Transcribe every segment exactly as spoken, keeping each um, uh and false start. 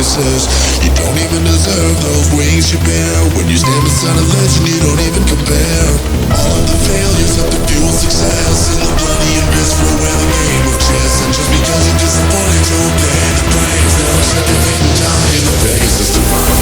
Pegasus. You don't even deserve those wings you bear. When you stand beside a legend, you don't even compare. All of the failures have to fuel success, and the bloody abyss for a winning game of chess. And just because you're disappointed, you'll pay the price. Now accept your fate and die in the Pegasus divine.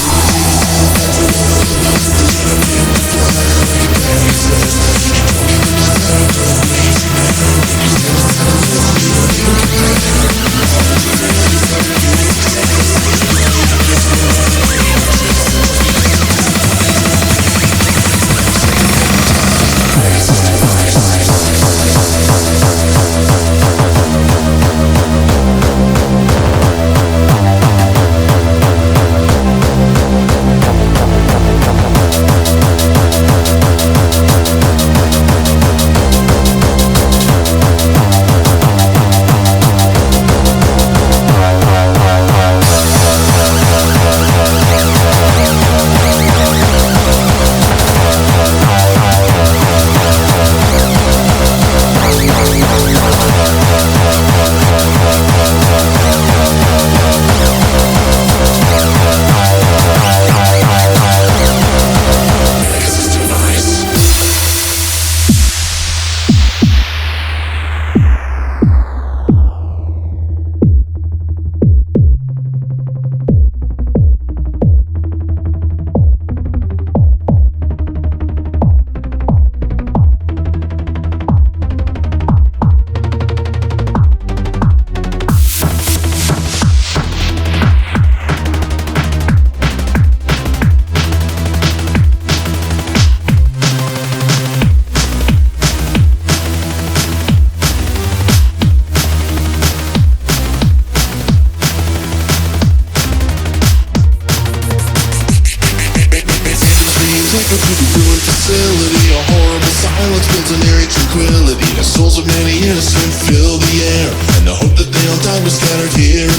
Facility, a horrible silence builds an eerie tranquility. The souls of many innocent fill the air, and the hope that they'll die was scattered here